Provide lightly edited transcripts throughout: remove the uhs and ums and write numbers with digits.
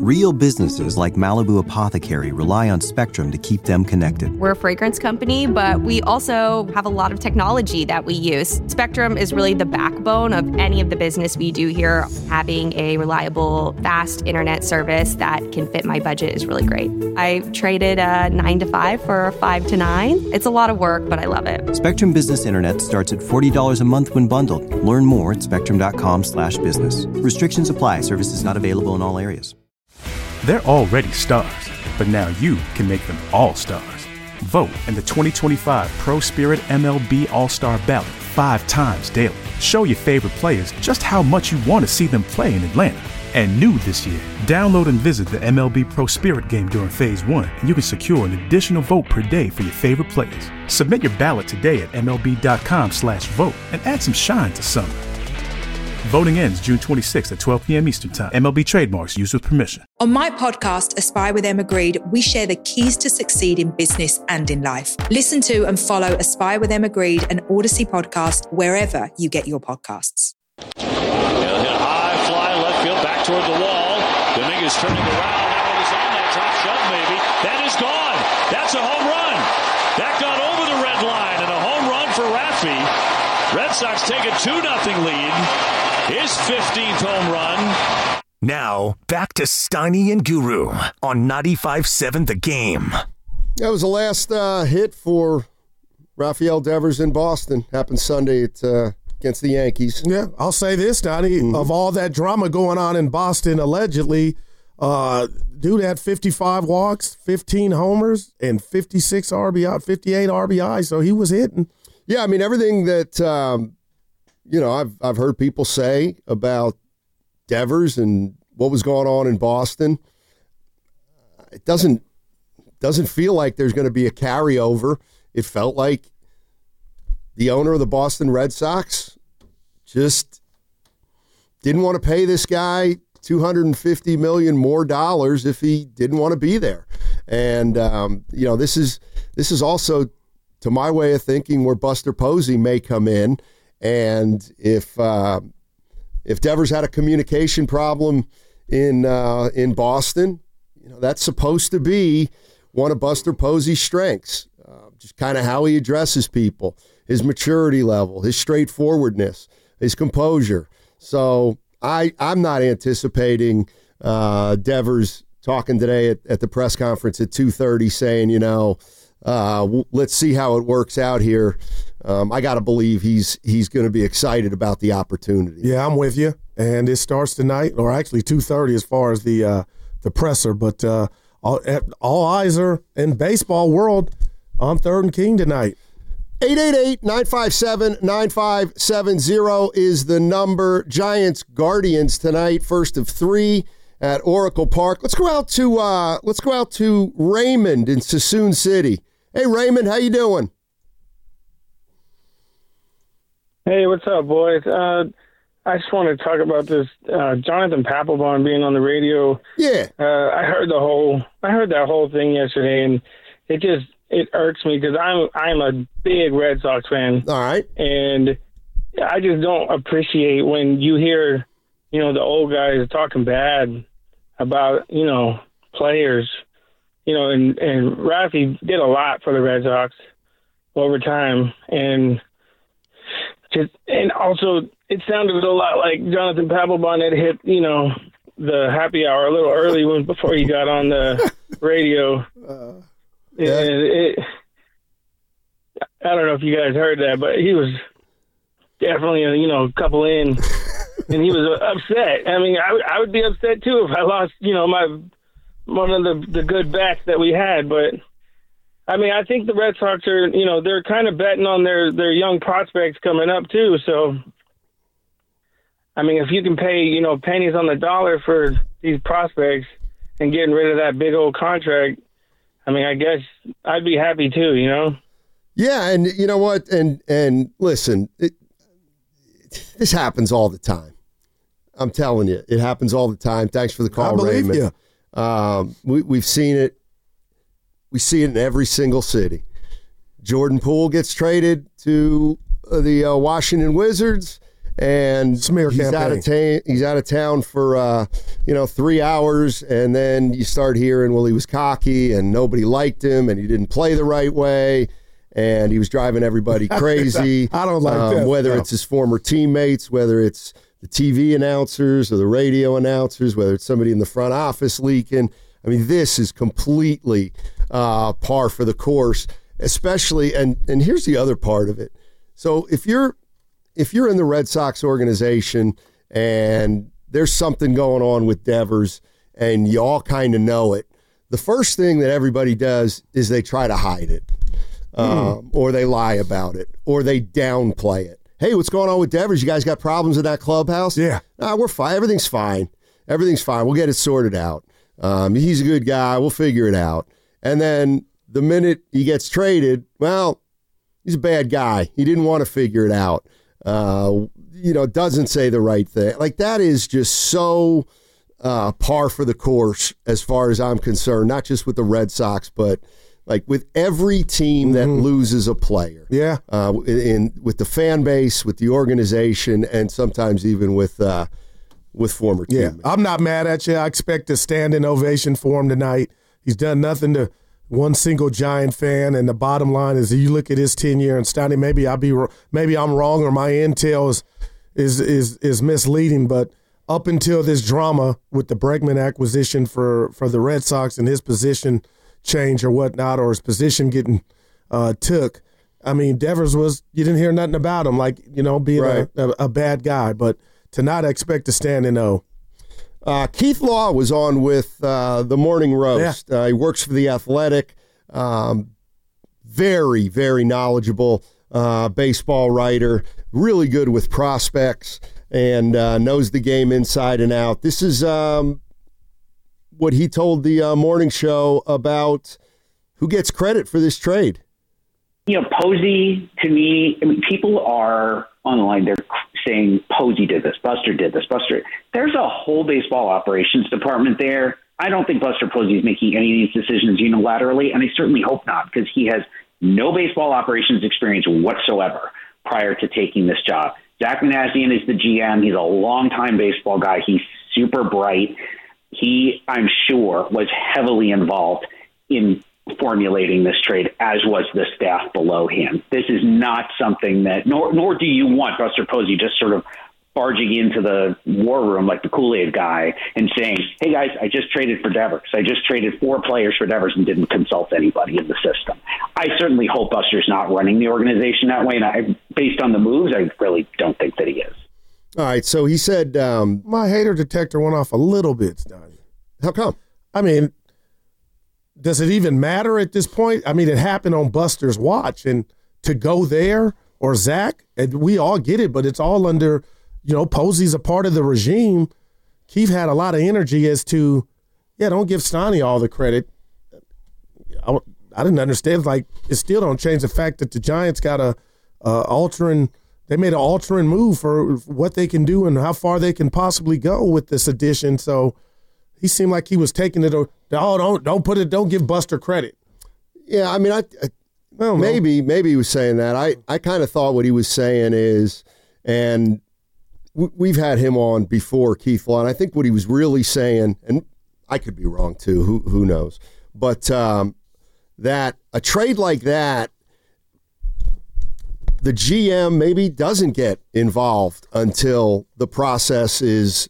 Real businesses like Malibu Apothecary rely on Spectrum to keep them connected. We're a fragrance company, but we also have a lot of technology that we use. Spectrum is really the backbone of any of the business we do here. Having a reliable, fast internet service that can fit my budget is really great. I traded a 9 to 5 for a 5 to 9. It's a lot of work, but I love it. Spectrum Business Internet starts at $40 a month when bundled. Learn more at spectrum.com/business. Restrictions apply. Services not available in all areas. They're already stars, but now you can make them all stars. Vote in the 2025 Pro Spirit MLB All-Star Ballot 5 times daily. Show your favorite players just how much you want to see them play in Atlanta. And new this year, download and visit the MLB Pro Spirit game during Phase 1, and you can secure an additional vote per day for your favorite players. Submit your ballot today at MLB.com/vote and add some shine to summer. Voting ends June 26th at 12 p.m. Eastern Time. MLB trademarks used with permission. On my podcast, Aspire with Emma Greed, we share the keys to succeed in business and in life. Listen to and follow Aspire with Emma Greed, an Odyssey podcast, wherever you get your podcasts. He'll hit a high fly left field back toward the wall. Dominguez turning around. That one is on that top shelf maybe. That is gone. That's a home run. That got over the red line and a home run for Raffy. Red Sox take a 2-0 lead. His 15th home run. Now, back to Steiny and Guru on 95.7 The Game. That was the last hit for Rafael Devers in Boston. Happened Sunday against the Yankees. Yeah, I'll say this, Steiny. Of all that drama going on in Boston, allegedly, dude had 55 walks, 15 homers, and 58 RBI, so he was hitting. Yeah, I mean, everything that I've heard people say about Devers and what was going on in Boston. It doesn't feel like there's going to be a carryover. It felt like the owner of the Boston Red Sox just didn't want to pay this guy $250 million more if he didn't want to be there. And this is also, to my way of thinking, where Buster Posey may come in. And if Devers had a communication problem in Boston, that's supposed to be one of Buster Posey's strengths. Just kind of how he addresses people, his maturity level, his straightforwardness, his composure. So I'm not anticipating Devers talking today at the press conference at 2:30 saying, let's see how it works out here. I got to believe he's going to be excited about the opportunity. Yeah, I'm with you. And it starts tonight, or actually 2:30 as far as the presser. But all eyes are in baseball world on 3rd and King tonight. 888-957-9570 is the number. Giants Guardians tonight, first of 3 at Oracle Park. Let's go out to Raymond in Suisun City. Hey Raymond, how you doing? Hey, what's up, boys? I just want to talk about this Jonathan Papelbon being on the radio. Yeah. I heard that whole thing yesterday, and it irks me because I'm a big Red Sox fan. All right. And I just don't appreciate when you hear, the old guys talking bad about, players. And Rafi did a lot for the Red Sox over time, and also it sounded a lot like Jonathan Papelbon had hit, the happy hour a little early before he got on the radio. Yeah. And I don't know if you guys heard that, but he was definitely, a couple in, and he was upset. I mean, I would be upset too if I lost, one of the good bats that we had. But I mean, I think the Red Sox are, they're kind of betting on their young prospects coming up too. So, I mean, if you can pay, pennies on the dollar for these prospects and getting rid of that big old contract, I mean, I guess I'd be happy too, Yeah, and you know what? And listen, this happens all the time. I'm telling you, it happens all the time. Thanks for the call, Raymond. You. We've seen it. We see it in every single city. Jordan Poole gets traded to the Washington Wizards, and Smear he's campaign. He's out of town for 3 hours, and then you start hearing, well, he was cocky and nobody liked him and he didn't play the right way and he was driving everybody crazy. I don't like that. Whether it's his former teammates, whether it's the TV announcers or the radio announcers, whether it's somebody in the front office leaking. I mean, this is completely par for the course, especially, and here's the other part of it. So if you're in the Red Sox organization and there's something going on with Devers and you all kind of know it, the first thing that everybody does is they try to hide it, or they lie about it, or they downplay it. Hey, what's going on with Devers? You guys got problems in that clubhouse? Yeah. Nah, we're fine. Everything's fine. Everything's fine. We'll get it sorted out. He's a good guy. We'll figure it out. And then the minute he gets traded, well, he's a bad guy. He didn't want to figure it out. Doesn't say the right thing. Like, that is just so par for the course as far as I'm concerned, not just with the Red Sox, but like with every team that loses a player. Yeah. With the fan base, with the organization, and sometimes even with former teammates. Yeah, I'm not mad at you. I expect a standing ovation for him tonight. He's done nothing to one single Giant fan, and the bottom line is, you look at his tenure, and Stoney, maybe I'm wrong, or my intel is misleading, but up until this drama with the Bregman acquisition for the Red Sox and his position change or whatnot, or his position getting took, I mean, Devers you didn't hear nothing about him, being right. a bad guy, but to not expect to stand in O. Keith Law was on with the Morning Roast. Yeah. He works for The Athletic. Very, very knowledgeable baseball writer. Really good with prospects and knows the game inside and out. This is what he told the morning show about who gets credit for this trade. Posey, to me, people are online. They're saying Posey did this, Buster did this, There's a whole baseball operations department there. I don't think Buster Posey is making any of these decisions unilaterally, and I certainly hope not, because he has no baseball operations experience whatsoever prior to taking this job. Zach Manassian is the GM. He's a longtime baseball guy. He's super bright. He, I'm sure, was heavily involved in formulating this trade, as was the staff below him. This is not something that, nor do you want Buster Posey just sort of barging into the war room like the Kool-Aid guy and saying, hey guys, I just traded for Devers. I just traded 4 players for Devers and didn't consult anybody in the system. I certainly hope Buster's not running the organization that way, and based on the moves, I really don't think that he is. All right, so he said... my hater detector went off a little bit, Stoney. How come? I mean, does it even matter at this point? I mean, it happened on Buster's watch, and to go there, or Zach, and we all get it, but it's all under... Posey's a part of the regime. Keith had a lot of energy as to, don't give Stoney all the credit. I didn't understand. It still don't change the fact that the Giants got they made an altering move for what they can do and how far they can possibly go with this addition. So he seemed like he was taking it. Don't give Buster credit. Yeah, I mean, maybe he was saying that. I kind of thought what he was saying is, and we've had him on before, Keith Law, and I think what he was really saying, and I could be wrong too, who knows, but that a trade like that, the GM maybe doesn't get involved until the process is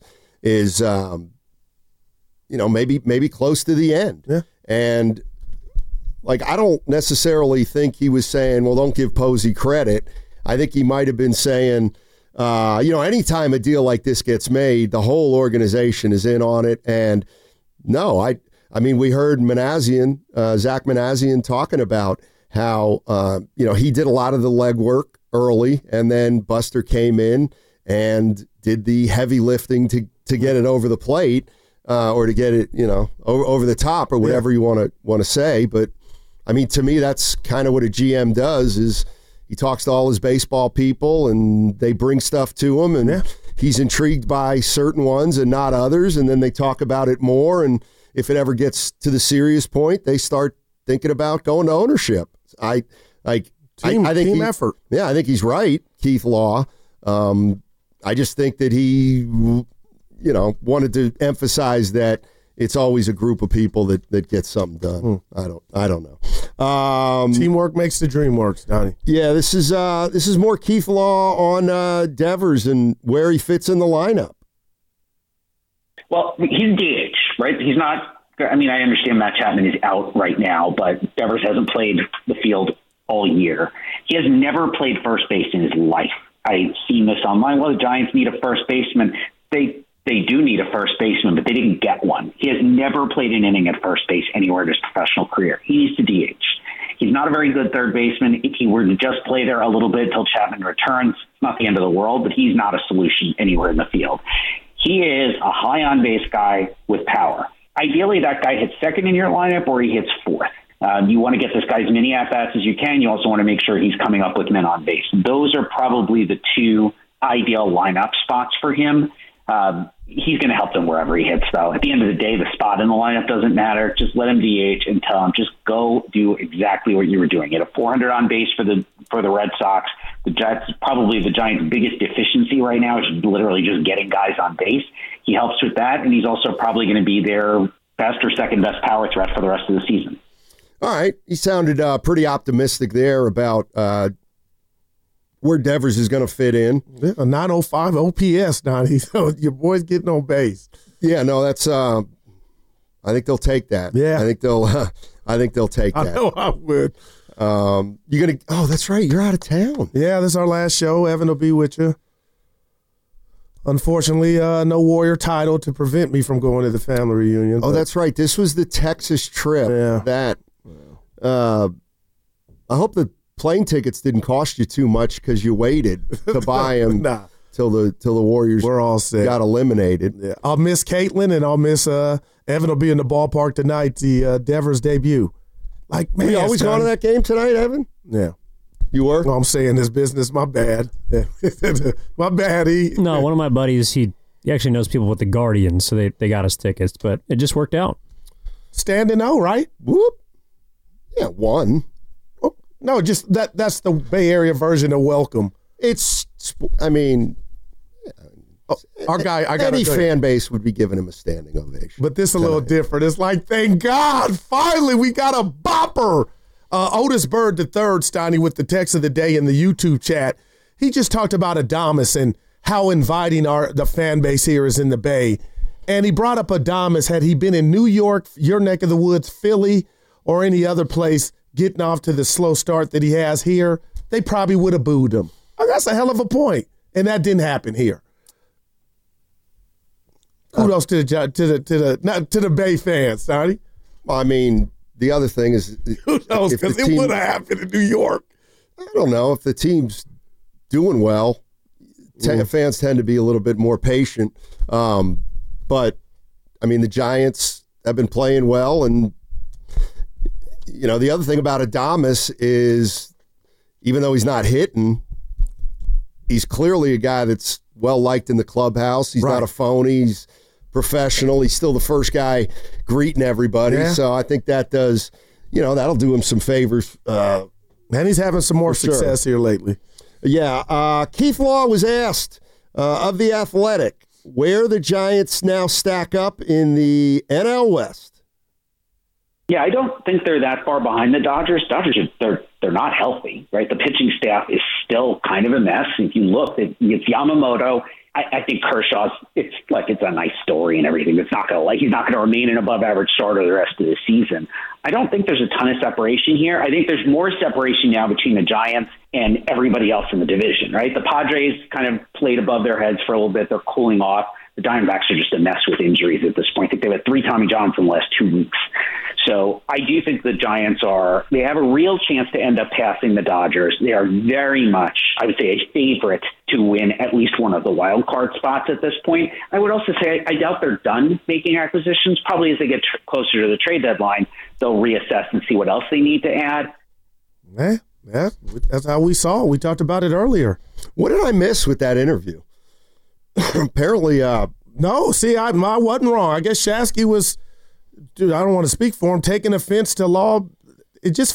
maybe close to the end. Yeah. And I don't necessarily think he was saying, well, don't give Posey credit. I think he might have been saying, anytime a deal like this gets made, the whole organization is in on it. And no, I mean, we heard Zach Manassian talking about how, he did a lot of the legwork early, and then Buster came in and did the heavy lifting to get it over the plate, or to get it, over the top, or whatever you want to say. But I mean, to me, that's kind of what a GM does, is he talks to all his baseball people and they bring stuff to him, and he's intrigued by certain ones and not others. And then they talk about it more. And if it ever gets to the serious point, they start thinking about going to ownership. I think team effort. Yeah, I think he's right, Keith Law. I just think that he, wanted to emphasize that it's always a group of people that gets something done. I don't know. Teamwork makes the dream work, Donnie. Yeah, this is more Keith Law on Devers and where he fits in the lineup. Well, he's DH, right? He's not. I mean, I understand Matt Chapman is out right now, but Devers hasn't played the field all year. He has never played first base in his life. I've seen this online. Well, the Giants need a first baseman. They do need a first baseman, but they didn't get one. He has never played an inning at first base anywhere in his professional career. He needs to DH. He's not a very good third baseman. If he were to just play there a little bit until Chapman returns, it's not the end of the world, but he's not a solution anywhere in the field. He is a high on-base guy with power. Ideally, that guy hits second in your lineup or he hits fourth. You want to get this guy as many at-bats as you can. You also want to make sure he's coming up with men on base. Those are probably the two ideal lineup spots for him. He's going to help them wherever he hits, though. At the end of the day, the spot in the lineup doesn't matter. Just let him DH and tell him, just go do exactly what you were doing. At a 400 on base for the Red Sox. That's probably the Giants' biggest deficiency right now is literally just getting guys on base. He helps with that, and he's also probably going to be their best or second best power threat for the rest of the season. All right. He sounded pretty optimistic there about where Devers is going to fit in. Yeah, a 905 OPS, Donnie. So your boy's getting on base. Yeah, no, that's. I think they'll take that. Yeah, I think they'll take that. I know I would. You're gonna. Oh, that's right. You're out of town. Yeah, this is our last show. Evan will be with you. Unfortunately, no Warrior title to prevent me from going to the family reunion. Oh, that's right. This was the Texas trip. Yeah. That. I hope the plane tickets didn't cost you too much because you waited to buy them till the Warriors. We're all set. Got eliminated. Yeah. I'll miss Caitlin and I'll miss Evan will be in the ballpark tonight. The Devers debut. Like, man, you always going to that game tonight, Evan? Yeah. You were? No, I'm saying this business. My bad. My bad. No, one of my buddies, he actually knows people with the Guardians, so they got us tickets, but it just worked out. Standing O, right? Whoop. Yeah, one. Oh, no, just that's the Bay Area version of welcome. Our guy, any fan base would be giving him a standing ovation. But this is a little different. It's like, thank God, finally we got a bopper. Otis Bird III, Steiny, with the text of the day in the YouTube chat. He just talked about Adames and how inviting the fan base here is in the Bay. And he brought up Adames. Had he been in New York, your neck of the woods, Philly, or any other place, getting off to the slow start that he has here, they probably would have booed him. Oh, that's a hell of a point. And that didn't happen here. Kudos to the Bay fans, Sonny. Well, I mean, the other thing is, who knows? Because it would have happened in New York. I don't know if the team's doing well. Fans tend to be a little bit more patient, but I mean, the Giants have been playing well, and the other thing about Adames is, even though he's not hitting, he's clearly a guy that's well liked in the clubhouse. He's not a phony. He's professional. He's still the first guy greeting everybody. Yeah. So I think that does, that'll do him some favors. And he's having some more success here lately. Yeah. Keith Law was asked of The Athletic where the Giants now stack up in the NL West. Yeah, I don't think they're that far behind the Dodgers. They're not healthy, right? The pitching staff is still kind of a mess. If you look, it's Yamamoto. I think Kershaw's, it's a nice story and everything. He's not going to remain an above average starter the rest of the season. I don't think there's a ton of separation here. I think there's more separation now between the Giants and everybody else in the division, right? The Padres kind of played above their heads for a little bit. They're cooling off. The Diamondbacks are just a mess with injuries at this point. I think they've had 3 Tommy Johns in the last 2 weeks. So I do think the Giants they have a real chance to end up passing the Dodgers. They are very much, I would say, a favorite to win at least one of the wild card spots at this point. I would also say I doubt they're done making acquisitions. Probably as they get closer to the trade deadline, they'll reassess and see what else they need to add. Yeah, that's how we saw it. We talked about it earlier. What did I miss with that interview? Apparently, no. See, I wasn't wrong. I guess Shasky was, dude, I don't want to speak for him, taking offense to Law.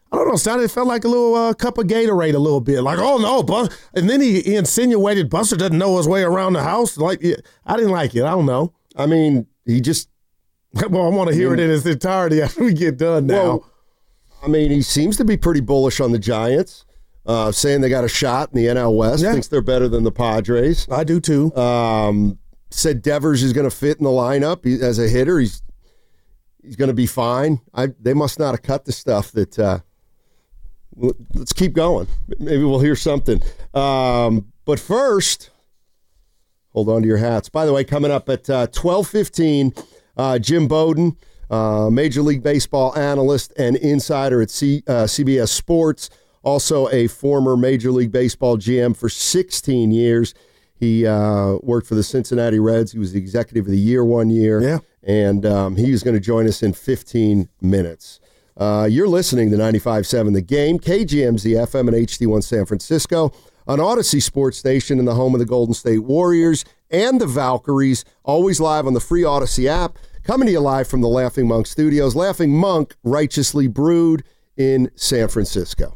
I don't know, Stoney, it felt like a little cup of Gatorade a little bit. Like, oh, no, and then he insinuated Buster doesn't know his way around the house. Like, I didn't like it. I don't know. I mean, he just... Well, I want to hear it in its entirety after we get done now. Well, I mean, he seems to be pretty bullish on the Giants, saying they got a shot in the NL West, thinks they're better than the Padres. I do, too. Said Devers is going to fit in the lineup as a hitter. He's going to be fine. They must not have cut the stuff that... let's keep going. Maybe we'll hear something. But first, hold on to your hats. By the way, coming up at 12:15, Jim Bowden, Major League Baseball analyst and insider at CBS Sports, also a former Major League Baseball GM for 16 years. He worked for the Cincinnati Reds. He was the Executive of the Year one year. Yeah. And he is going to join us in 15 minutes. You're listening to 95.7 The Game, KGMZ FM and HD1 San Francisco, an Odyssey sports station in the home of the Golden State Warriors and the Valkyries, always live on the free Odyssey app, coming to you live from the Laughing Monk Studios. Laughing Monk, righteously brewed in San Francisco.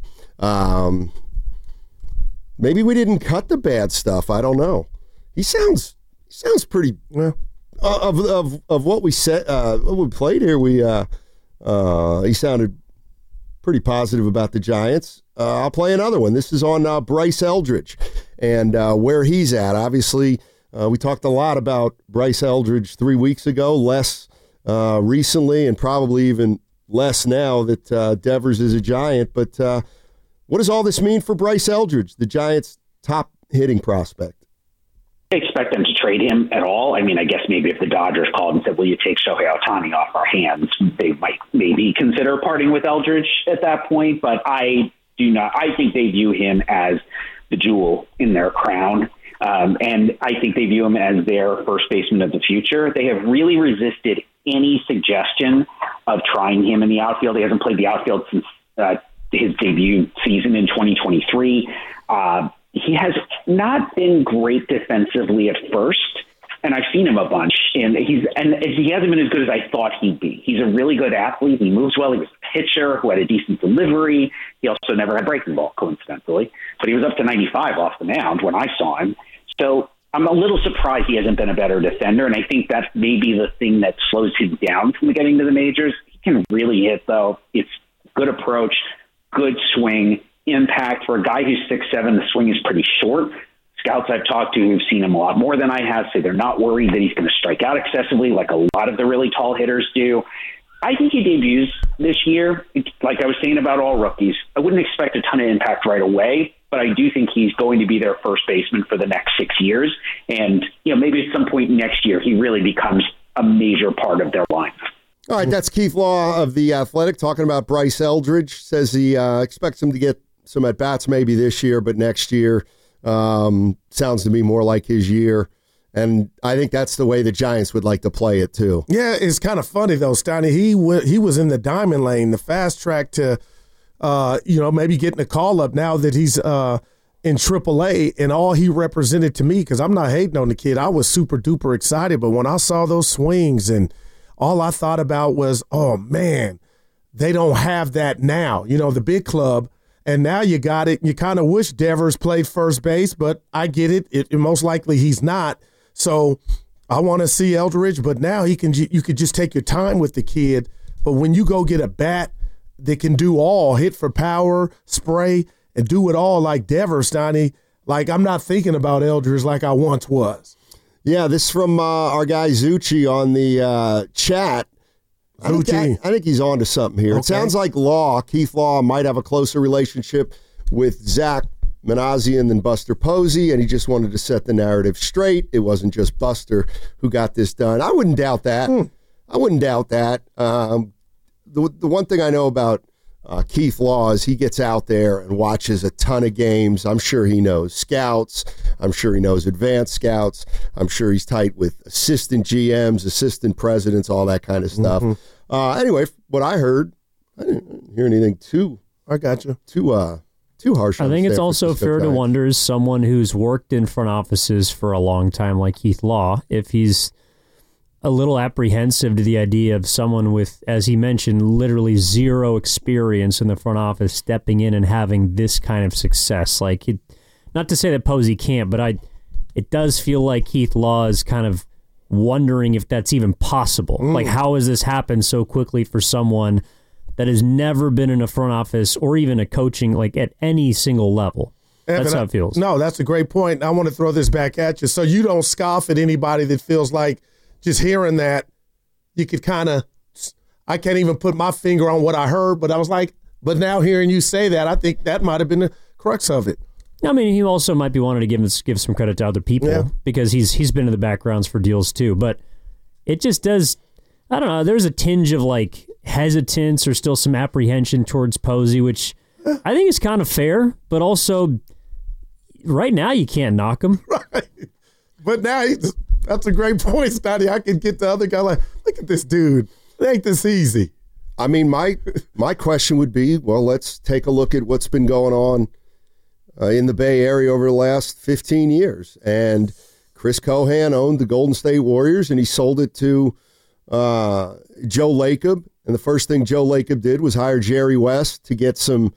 Maybe we didn't cut the bad stuff. I don't know. He sounds pretty of what we said. What we played here. He sounded pretty positive about the Giants. I'll play another one. This is on Bryce Eldridge and where he's at. Obviously, we talked a lot about Bryce Eldridge 3 weeks ago, less recently, and probably even less now that Devers is a Giant. But what does all this mean for Bryce Eldridge, the Giants' top hitting prospect? Expect them to trade him at all. I mean, I guess maybe if the Dodgers called and said, will you take Shohei Ohtani off our hands, they might maybe consider parting with Eldridge at that point. But I do not. I think they view him as the jewel in their crown. And I think they view him as their first baseman of the future. They have really resisted any suggestion of trying him in the outfield. He hasn't played the outfield since his debut season in 2023. He has not been great defensively at first, and I've seen him a bunch, and he hasn't been as good as I thought he'd be. He's a really good athlete. He moves well. He was a pitcher who had a decent delivery. He also never had breaking ball, coincidentally, but he was up to 95 off the mound when I saw him. So I'm a little surprised he hasn't been a better defender, and I think that's maybe the thing that slows him down from getting to the majors. He can really hit, though. It's good approach, good swing, impact. For a guy who's 6'7", the swing is pretty short. Scouts I've talked to who've seen him a lot more than I have say they're not worried that he's going to strike out excessively like a lot of the really tall hitters do. I think he debuts this year. Like I was saying about all rookies, I wouldn't expect a ton of impact right away, but I do think he's going to be their first baseman for the next 6 years. And maybe at some point next year, he really becomes a major part of their lineup. All right, that's Keith Law of The Athletic talking about Bryce Eldridge. Says he expects him to get some at-bats maybe this year, but next year sounds to me more like his year. And I think that's the way the Giants would like to play it, too. Yeah, it's kind of funny, though, Stoney. He was in the diamond lane, the fast track to, maybe getting a call-up now that he's in AAA, and all he represented to me, because I'm not hating on the kid, I was super-duper excited. But when I saw those swings, and all I thought about was, oh, man, they don't have that now. The big club. And now you got it. You kind of wish Devers played first base, but I get it. It most likely he's not. So I want to see Eldridge, but now you could just take your time with the kid. But when you go get a bat that can do all, hit for power, spray, and do it all like Devers, Stoney, like I'm not thinking about Eldridge like I once was. Yeah, this is from our guy Zucci on the chat. I think he's on to something here. Okay. It sounds like Keith Law, might have a closer relationship with Zach Manassian than Buster Posey, and he just wanted to set the narrative straight. It wasn't just Buster who got this done. I wouldn't doubt that. I wouldn't doubt that. The one thing I know about Keith Law is he gets out there and watches a ton of games. I'm sure he knows scouts. I'm sure he knows advanced scouts. I'm sure he's tight with assistant GMs, assistant presidents, all that kind of stuff. Mm-hmm. Anyway, what I heard, I didn't hear anything too harsh. I think it's also fair to wonder, as someone who's worked in front offices for a long time like Keith Law, if he's a little apprehensive to the idea of someone with, as he mentioned, literally zero experience in the front office stepping in and having this kind of success. Like, not to say that Posey can't, but it does feel like Keith Law is kind of wondering if that's even possible. Like, how has this happened so quickly for someone that has never been in a front office or even a coaching, like, at any single level? Evan, that's how it feels. No, that's a great point. I want to throw this back at you. So you don't scoff at anybody that feels like just hearing that you could kind of, I can't even put my finger on what I heard, but I was like, but now hearing you say that, I think that might have been the crux of it. I mean, he also might be wanting to give some credit to other people because he's been in the backgrounds for deals too. But it just does, I don't know, there's a tinge of like hesitance or still some apprehension towards Posey, which I think is kind of fair, but also right now you can't knock him. Right. But now that's a great point, Scotty. I can get the other guy like, look at this dude. It ain't this easy. I mean, my question would be, well, let's take a look at what's been going on in the Bay Area over the last 15 years. And Chris Cohan owned the Golden State Warriors, and he sold it to Joe Lacob. And the first thing Joe Lacob did was hire Jerry West to get some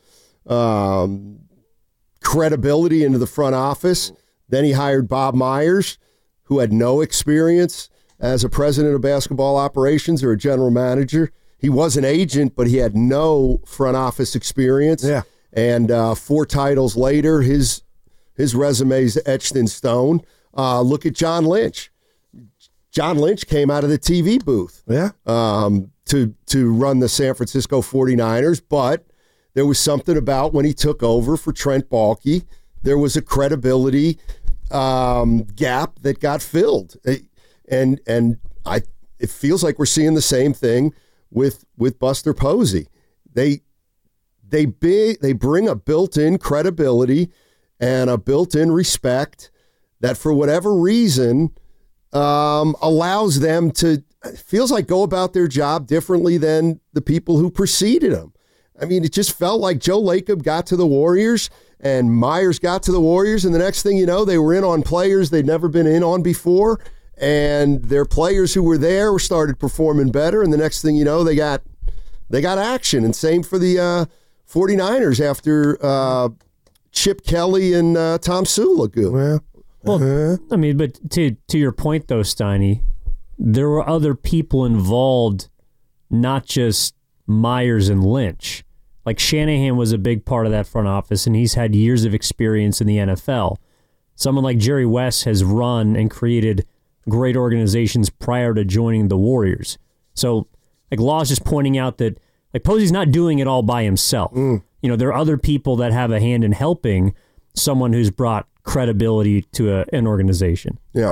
credibility into the front office. Then he hired Bob Myers, who had no experience as a president of basketball operations or a general manager. He was an agent, but he had no front office experience. Yeah. And 4 titles later, his resume's etched in stone. Look at John Lynch. John Lynch came out of the TV booth to run the San Francisco 49ers, but there was something about when he took over for Trent Baalke, there was a credibility gap that got filled. And it feels like we're seeing the same thing with Buster Posey. They bring a built-in credibility and a built-in respect that for whatever reason allows them to, feels like, go about their job differently than the people who preceded them. I mean, it just felt like Joe Lacob got to the Warriors and Myers got to the Warriors, and the next thing you know, they were in on players they'd never been in on before, and their players who were there started performing better, and the next thing you know, they got action. And same for the 49ers after Chip Kelly and Tom Sula. Well, I mean, but to your point, though, Steiny, there were other people involved, not just Myers and Lynch. Like, Shanahan was a big part of that front office, and he's had years of experience in the NFL. Someone like Jerry West has run and created great organizations prior to joining the Warriors. So, like, Law's just pointing out that, like, Posey's not doing it all by himself. You know, there are other people that have a hand in helping someone who's brought credibility to an organization. Yeah.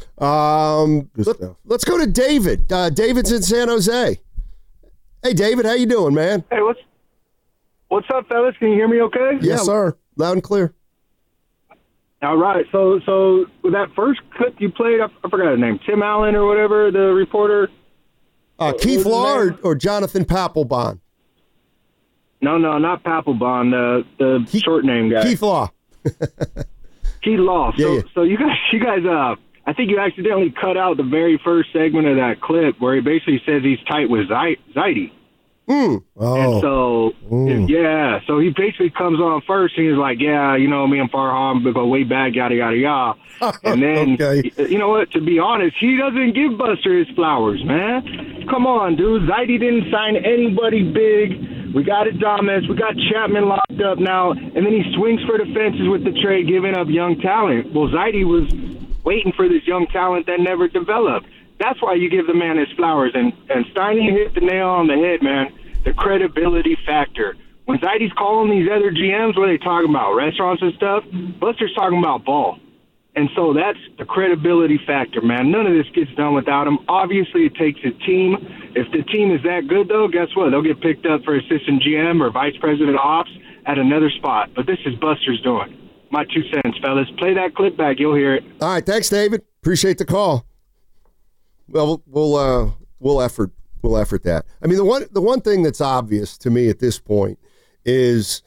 Let's go to David. David's in San Jose. Hey, David, how you doing, man? Hey, what's up, fellas? Can you hear me okay? Yes, sir. Loud and clear. All right. So with that first clip you played, I forgot his name, Tim Allen or whatever, the reporter. Keith Law or Jonathan Papelbon? No, not Papelbon, the short name guy. Keith Law. Keith Law. So you guys, I think you accidentally cut out the very first segment of that clip where he basically says he's tight with Zaidi. And so he basically comes on first and he's like, yeah, you know, me and Farhan go way back, yada, yada, yada. And then, you know what, to be honest, he doesn't give Buster his flowers, man. Come on, dude. Zaidi didn't sign anybody big. We got Adames. We got Chapman locked up now. And then he swings for the fences with the trade, giving up young talent. Well, Zaidi was waiting for this young talent that never developed. That's why you give the man his flowers. And Steiny hit the nail on the head, man. The credibility factor. When Zaidi's calling these other GMs, what are they talking about? Restaurants and stuff? Buster's talking about ball. And so that's the credibility factor, man. None of this gets done without him. Obviously, it takes a team. If the team is that good, though, guess what? They'll get picked up for assistant GM or vice president of ops at another spot. But this is Buster's doing. My 2 cents, fellas. Play that clip back. You'll hear it. All right. Thanks, David. Appreciate the call. Well, we'll effort that. I mean, the one thing that's obvious to me at this point is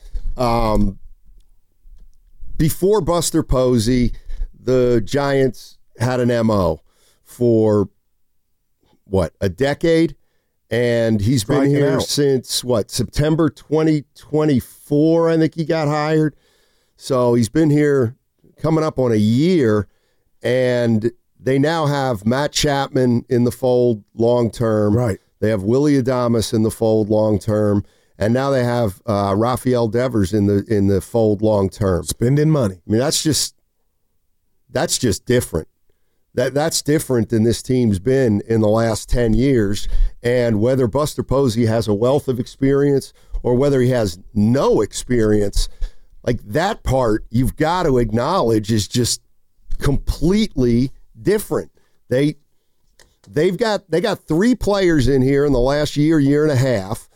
before Buster Posey, the Giants had an MO for a decade, and he's been here since September 2024. I think he got hired. So he's been here coming up on a year, and they now have Matt Chapman in the fold long term. Right. They have Willy Adames in the fold long term, and now they have Rafael Devers in the fold long term. Spending money. I mean, that's just different. That's different than this team's been in the last 10 years. And whether Buster Posey has a wealth of experience or whether he has no experience, like that part you've got to acknowledge is just completely different. They got 3 players in here in the last year and a half,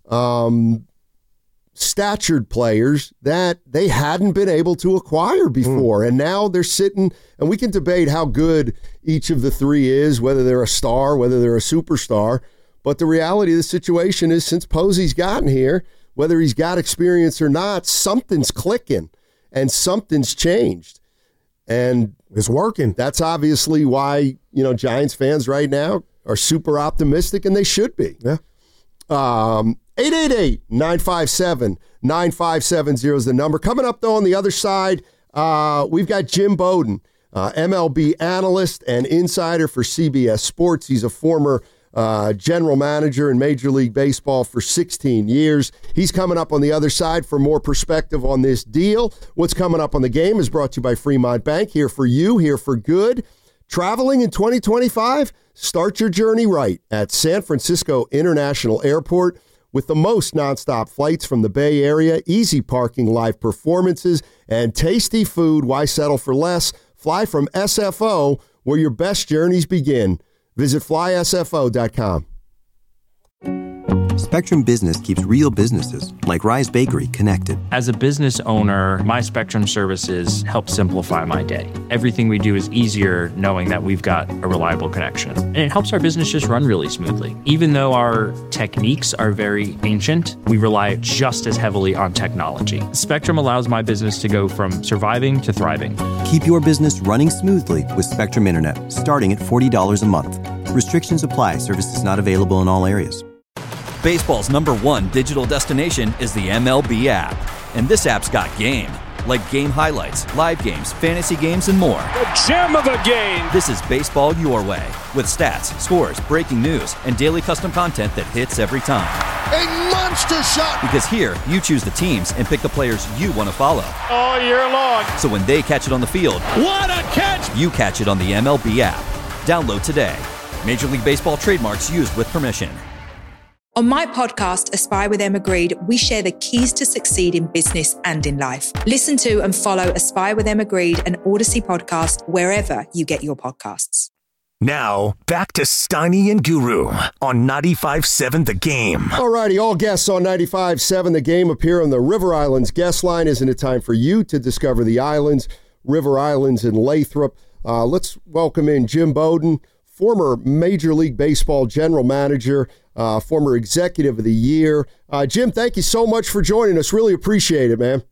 statured players that they hadn't been able to acquire before. And now they're sitting, and we can debate how good each of the 3 is, whether they're a star, whether they're a superstar. But the reality of the situation is, since Posey's gotten here, whether he's got experience or not, something's clicking and something's changed. And it's working. That's obviously why, Giants fans right now are super optimistic, and they should be. Yeah. 888-957-9570 is the number. Coming up, though, on the other side, we've got Jim Bowden, MLB analyst and insider for CBS Sports. He's a former general manager in Major League Baseball for 16 years. He's coming up on the other side for more perspective on this deal. What's coming up on the game is brought to you by Fremont Bank. Here for you, here for good. Traveling in 2025? Start your journey right at San Francisco International Airport. With the most nonstop flights from the Bay Area, easy parking, live performances, and tasty food, why settle for less? Fly from SFO, where your best journeys begin. Visit flysfo.com. Spectrum Business keeps real businesses, like Rise Bakery, connected. As a business owner, my Spectrum services help simplify my day. Everything we do is easier knowing that we've got a reliable connection. And it helps our business just run really smoothly. Even though our techniques are very ancient, we rely just as heavily on technology. Spectrum allows my business to go from surviving to thriving. Keep your business running smoothly with Spectrum Internet, starting at $40 a month. Restrictions apply. Services not available in all areas. Baseball's #1 digital destination is the MLB app. And this app's got game. Like game highlights, live games, fantasy games, and more. The gem of a game! This is baseball your way. With stats, scores, breaking news, and daily custom content that hits every time. A monster shot! Because here, you choose the teams and pick the players you want to follow. All year long. So when they catch it on the field, what a catch! You catch it on the MLB app. Download today. Major League Baseball trademarks used with permission. On my podcast, Aspire with Emma Grede, we share the keys to succeed in business and in life. Listen to and follow Aspire with Emma Grede, an Odyssey podcast, wherever you get your podcasts. Now, back to Steiny and Guru on 95.7 The Game. All righty, all guests on 95.7 The Game appear on the River Islands guest line. Isn't it time for you to discover the islands, River Islands in Lathrop? Let's welcome in Jim Bowden, former Major League Baseball general manager, former executive of the year. Jim, thank you so much for joining us. Really appreciate it, man.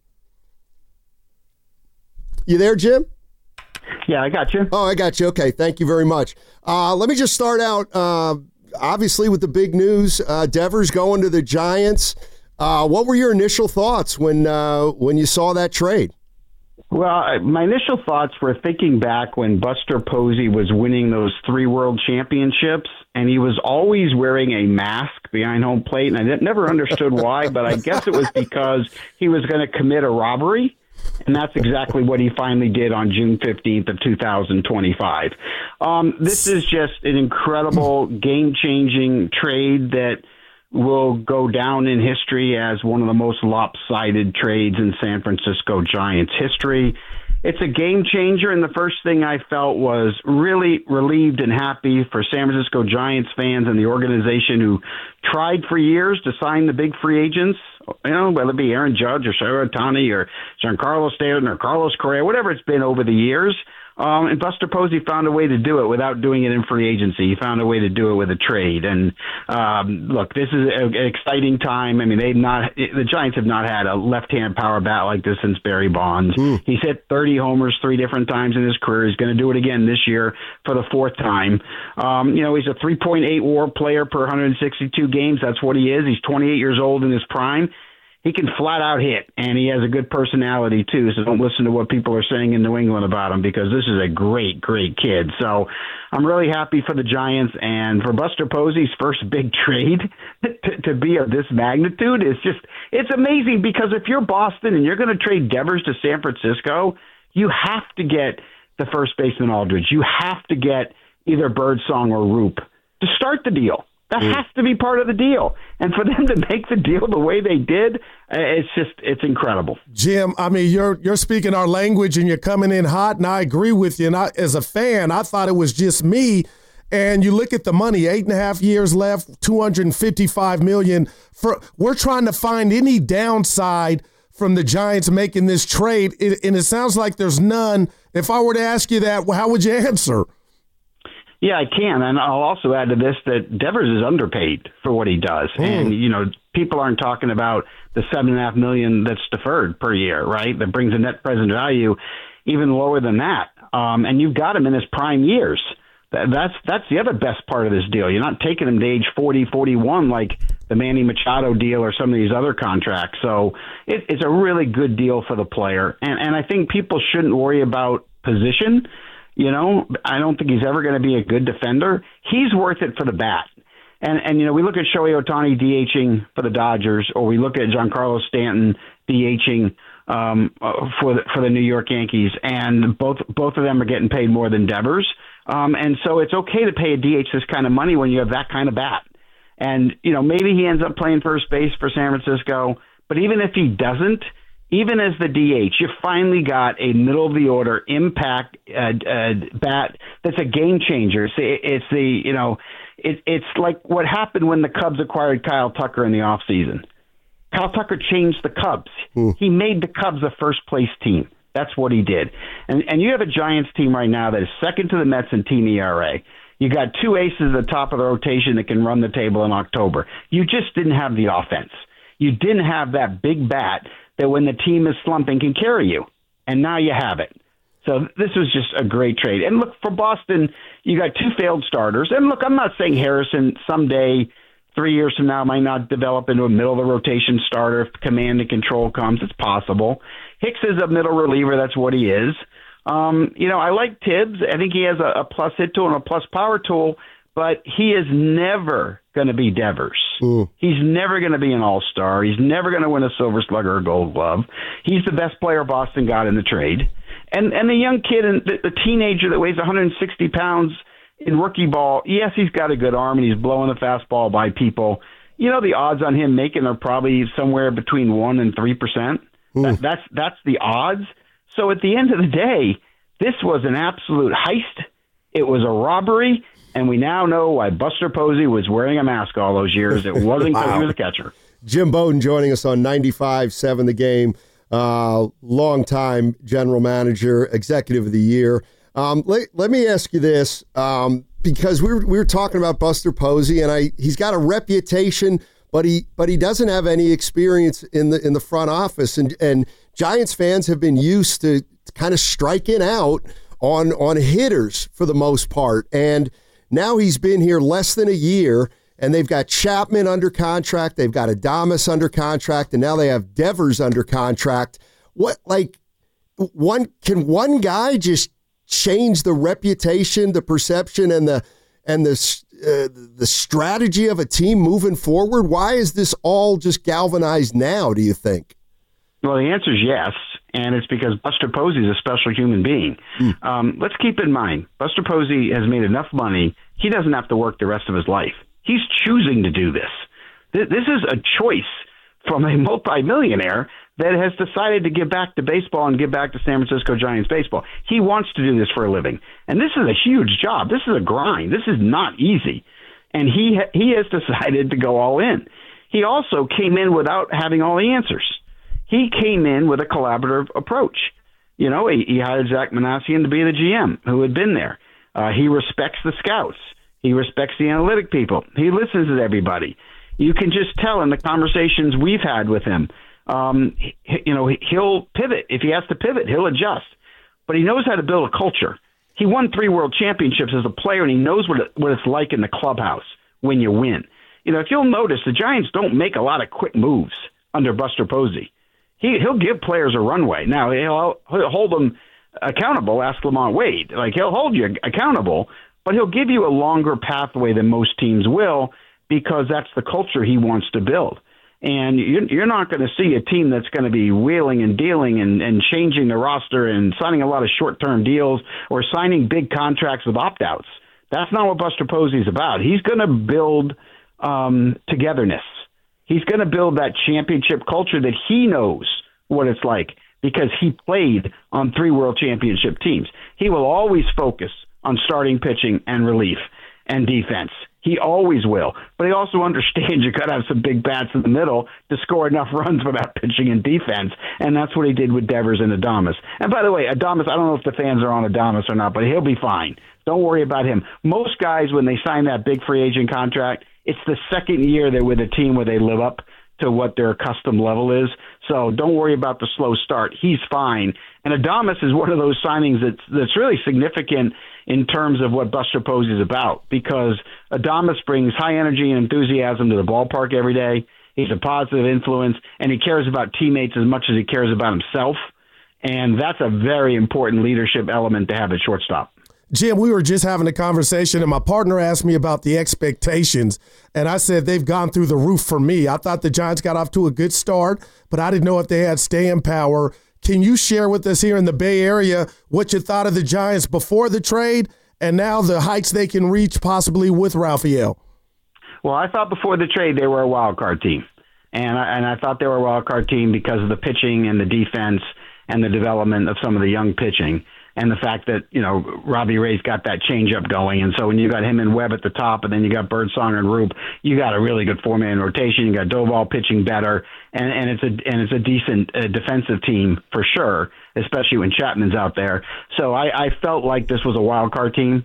You there, Jim? Yeah, I got you. Oh, I got you. Okay, thank you very much. Let me just start out, obviously, with the big news. Devers going to the Giants. What were your initial thoughts when you saw that trade? Well, my initial thoughts were thinking back when Buster Posey was winning those 3 world championships, and he was always wearing a mask behind home plate, and I never understood why, but I guess it was because he was going to commit a robbery, and that's exactly what he finally did on June 15th of 2025. This is just an incredible, game-changing trade that will go down in history as one of the most lopsided trades in San Francisco Giants history. It's a game changer, and the first thing I felt was really relieved and happy for San Francisco Giants fans and the organization who tried for years to sign the big free agents, whether it be Aaron Judge or Shohei Ohtani or Giancarlo Stanton or Carlos Correa, whatever it's been over the years. And Buster Posey found a way to do it without doing it in free agency. He found a way to do it with a trade. And look, this is an exciting time. I mean, the Giants have not had a left-hand power bat like this since Barry Bonds. He's hit 30 homers 3 different times in his career. He's going to do it again this year for the 4th time. He's a 3.8 WAR player per 162 games. That's what he is. He's 28 years old in his prime. He can flat out hit, and he has a good personality too. So don't listen to what people are saying in New England about him, because this is a great, great kid. So I'm really happy for the Giants, and for Buster Posey's first big trade to be of this magnitude is it's amazing, because if you're Boston and you're going to trade Devers to San Francisco, you have to get the first baseman Aldridge. You have to get either Birdsong or Roop to start the deal. That has to be part of the deal. And for them to make the deal the way they did, it's incredible. Jim, I mean, you're speaking our language and you're coming in hot, and I agree with you. And as a fan, I thought it was just me. And you look at the money, 8.5 years left, $255 million. We're trying to find any downside from the Giants making this trade, and it sounds like there's none. If I were to ask you that, how would you answer? Yeah, I can. And I'll also add to this that Devers is underpaid for what he does. And, people aren't talking about the $7.5 million that's deferred per year, right? That brings the net present value even lower than that. And you've got him in his prime years. That's the other best part of this deal. You're not taking him to age 40, 41 like the Manny Machado deal or some of these other contracts. So it's a really good deal for the player. And I think people shouldn't worry about position. I don't think he's ever going to be a good defender. He's worth it for the bat. And we look at Shohei Ohtani DHing for the Dodgers, or we look at Giancarlo Stanton DHing for the New York Yankees, and both of them are getting paid more than Devers. And so it's okay to pay a DH this kind of money when you have that kind of bat. And, maybe he ends up playing first base for San Francisco, but even if he doesn't, even as the DH, you finally got a middle-of-the-order impact bat that's a game changer. It's like what happened when the Cubs acquired Kyle Tucker in the offseason. Kyle Tucker changed the Cubs. He made the Cubs a first-place team. That's what he did. And you have a Giants team right now that is second to the Mets in team ERA. You got 2 aces at the top of the rotation that can run the table in October. You just didn't have the offense. You didn't have that big bat that when the team is slumping can carry you. And now you have it. So this was just a great trade. And look, for Boston, you got 2 failed starters. And look, I'm not saying Harrison someday, 3 years from now, might not develop into a middle-of-the-rotation starter if command and control comes. It's possible. Hicks is a middle reliever. That's what he is. I like Tibbs. I think he has a plus hit tool and a plus power tool, but he is never going to be Devers. He's never going to be an all-star. He's never going to win a Silver Slugger or Gold Glove. He's the best player Boston got in the trade. And the young kid, and the teenager that weighs 160 pounds in rookie ball, yes, he's got a good arm, and he's blowing the fastball by people. The odds on him making are probably somewhere between 1% and 3%. That's the odds. So at the end of the day, this was an absolute heist. It was a robbery, and we now know why Buster Posey was wearing a mask all those years. It wasn't because he was a catcher. Jim Bowden joining us on 95.7 The Game. Longtime general manager, executive of the year. Let me ask you this, because we were talking about Buster Posey, and he's got a reputation, but he doesn't have any experience in the front office, and Giants fans have been used to kind of striking out on hitters for the most part, and now he's been here less than a year, and they've got Chapman under contract, they've got Adames under contract, and now they have Devers under contract. Can one guy just change the reputation, the perception, and the strategy of a team moving forward? Why is this all just galvanized now, do you think? Well, the answer is yes, and it's because Buster Posey is a special human being. Let's keep in mind, Buster Posey has made enough money, he doesn't have to work the rest of his life. He's choosing to do this. This is a choice from a multimillionaire that has decided to give back to baseball and give back to San Francisco Giants baseball. He wants to do this for a living. And this is a huge job. This is a grind. This is not easy. And he has decided to go all in. He also came in without having all the answers. He came in with a collaborative approach. You know, he hired Zach Manassian to be the GM, who had been there. He respects the scouts. He respects the analytic people. He listens to everybody. You can just tell in the conversations we've had with him. He'll pivot. If he has to pivot, he'll adjust. But he knows how to build a culture. He won 3 world championships as a player, and he knows what it's like in the clubhouse when you win. You know, if you'll notice, the Giants don't make a lot of quick moves under Buster Posey. He'll give players a runway. Now, he'll hold them accountable. Ask Lamont Wade. Like, he'll hold you accountable, but he'll give you a longer pathway than most teams will because that's the culture he wants to build. And you're not going to see a team that's going to be wheeling and dealing and changing the roster and signing a lot of short-term deals or signing big contracts with opt-outs. That's not what Buster Posey's about. He's going to build togetherness. He's going to build that championship culture that he knows what it's like because he played on 3 world championship teams. He will always focus on starting pitching and relief and defense. He always will. But he also understands you got to have some big bats in the middle to score enough runs for that pitching and defense. And that's what he did with Devers and Adames. And by the way, Adames, I don't know if the fans are on Adames or not, but he'll be fine. Don't worry about him. Most guys, when they sign that big free agent contract, it's the second year they're with a team where they live up to what their custom level is. So don't worry about the slow start. He's fine. And Adames is one of those signings that's really significant in terms of what Buster Posey is about because Adames brings high energy and enthusiasm to the ballpark every day. He's a positive influence, and he cares about teammates as much as he cares about himself. And that's a very important leadership element to have at shortstop. Jim, we were just having a conversation, and my partner asked me about the expectations, and I said they've gone through the roof for me. I thought the Giants got off to a good start, but I didn't know if they had staying power. Can you share with us here in the Bay Area what you thought of the Giants before the trade and now the heights they can reach possibly with Raphael? Well, I thought before the trade they were a wild card team, and I thought they were a wild card team because of the pitching and the defense and the development of some of the young pitching. And the fact that, you know, Robbie Ray's got that changeup going. And so when you got him and Webb at the top and then you got Birdsong and Roop, you got a really good 4-man rotation. You got Doval pitching better. And it's a decent defensive team for sure, especially when Chapman's out there. So I felt like this was a wild card team.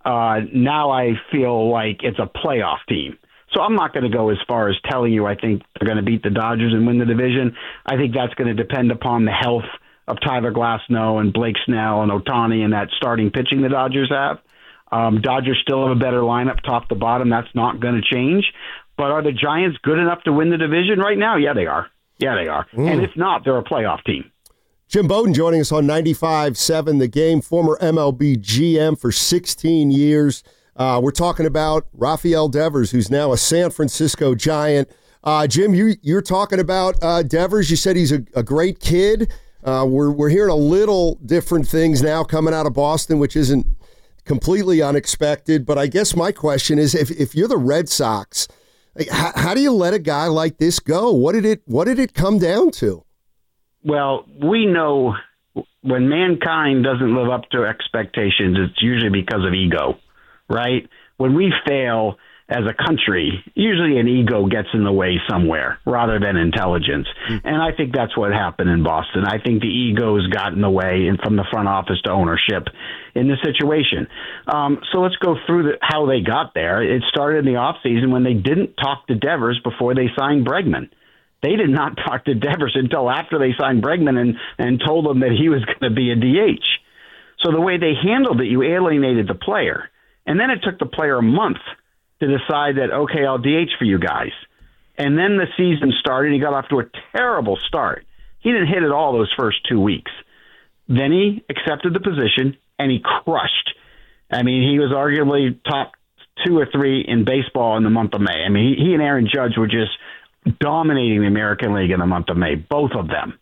Now I feel like it's a playoff team. So I'm not going to go as far as telling you I think they're going to beat the Dodgers and win the division. I think that's going to depend upon the health of Tyler Glasnow and Blake Snell and Ohtani and that starting pitching the Dodgers have. Dodgers still have a better lineup top to bottom. That's not going to change. But are the Giants good enough to win the division right now? Yeah, they are. And if not, they're a playoff team. Jim Bowden joining us on 95.7 The Game, former MLB GM for 16 years. We're talking about Rafael Devers, who's now a San Francisco Giant. Jim, you're talking about Devers. You said he's a great kid. We're hearing a little different things now coming out of Boston, which isn't completely unexpected. But I guess my question is, if you're the Red Sox, like, how do you let a guy like this go? What did it come down to? Well, we know when mankind doesn't live up to expectations, it's usually because of ego, right? When we fail as a country, usually an ego gets in the way somewhere rather than intelligence. And I think that's what happened in Boston. I think the egos got in the way and from the front office to ownership in this situation. So let's go through how they got there. It started in the offseason when they didn't talk to Devers before they signed Bregman. They did not talk to Devers until after they signed Bregman and told him that he was going to be a DH. So the way they handled it, you alienated the player. And then it took the player a month to decide that, okay, I'll DH for you guys. And then the season started. He got off to a terrible start. He didn't hit at all those first 2 weeks. Then he accepted the position, and he crushed. I mean, he was arguably top 2 or 3 in baseball in the month of May. I mean, he and Aaron Judge were just dominating the American League in the month of May, both of them.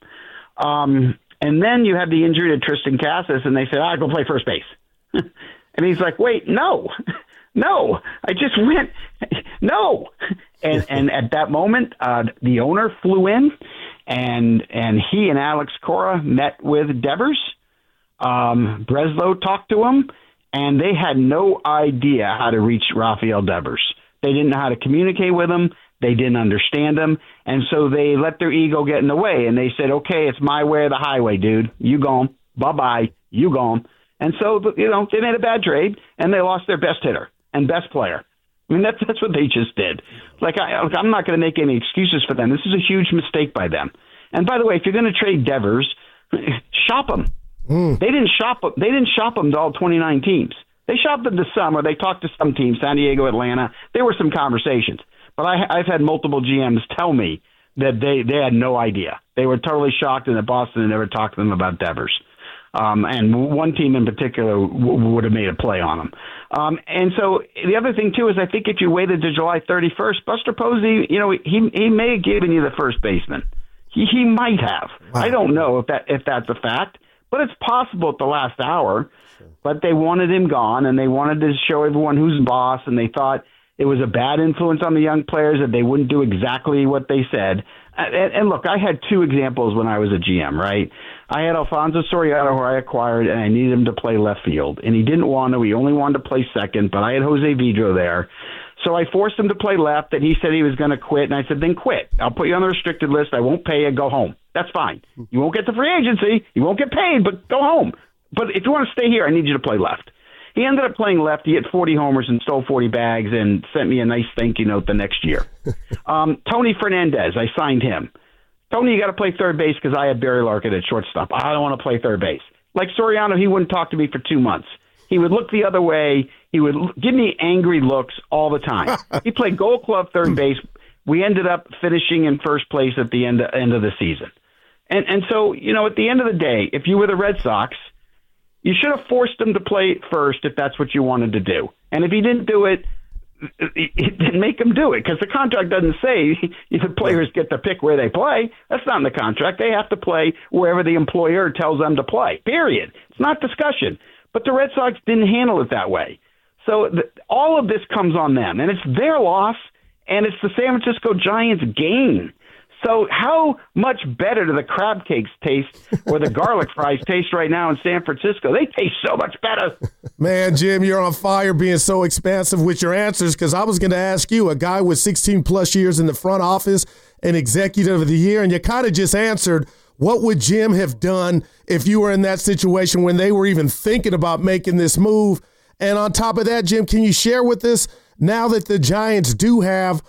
And then you had the injury to Tristan Casas, and they said, go play first base. And he's like, wait, no, I just went, no. And at that moment, the owner flew in, and he and Alex Cora met with Devers. Breslow talked to him, and they had no idea how to reach Rafael Devers. They didn't know how to communicate with him. They didn't understand him. And so they let their ego get in the way, and they said, okay, it's my way or the highway, dude. You go. Bye-bye. You gone. And so, they made a bad trade, and they lost their best hitter and best player. I mean, that's what they just did. I'm not going to make any excuses for them. This is a huge mistake by them. And by the way, if you're going to trade Devers, shop them. They didn't shop them to all 29 teams. They shopped them to some, or they talked to some teams, San Diego, Atlanta. There were some conversations. But I've had multiple GMs tell me that they had no idea. They were totally shocked, and that Boston had never talked to them about Devers. And one team in particular would have made a play on them. And so the other thing, too, is I think if you waited to July 31st, Buster Posey, he may have given you the first baseman. He might have. Wow. I don't know if that's a fact, but it's possible at the last hour. Sure. But they wanted him gone, and they wanted to show everyone who's boss, and they thought it was a bad influence on the young players that they wouldn't do exactly what they said. And look, I had two examples when I was a GM, right? I had Alfonso Soriano, who I acquired, and I needed him to play left field. And he didn't want to. He only wanted to play second, but I had Jose Vidro there. So I forced him to play left, and he said he was going to quit. And I said, then quit. I'll put you on the restricted list. I won't pay you. Go home. That's fine. You won't get the free agency. You won't get paid, but go home. But if you want to stay here, I need you to play left. He ended up playing left. He hit 40 homers and stole 40 bags and sent me a nice thank you note the next year. Tony Fernandez, I signed him. Tony, you got to play third base because I had Barry Larkin at shortstop. I don't want to play third base. Like Soriano, he wouldn't talk to me for 2 months. He would look the other way. He would give me angry looks all the time. He played Gold Glove third base. We ended up finishing in first place at the end of the season. And so, at the end of the day, if you were the Red Sox, you should have forced him to play first if that's what you wanted to do. And if he didn't do it, didn't make him do it because the contract doesn't say the players get to pick where they play. That's not in the contract. They have to play wherever the employer tells them to play, period. It's not discussion. But the Red Sox didn't handle it that way. So all of this comes on them, and it's their loss, and it's the San Francisco Giants' gain. So how much better do the crab cakes taste or the garlic fries taste right now in San Francisco? They taste so much better. Man, Jim, you're on fire being so expansive with your answers because I was going to ask you, a guy with 16-plus years in the front office, an executive of the year, and you kind of just answered, what would Jim have done if you were in that situation when they were even thinking about making this move? And on top of that, Jim, can you share with us, now that the Giants do have,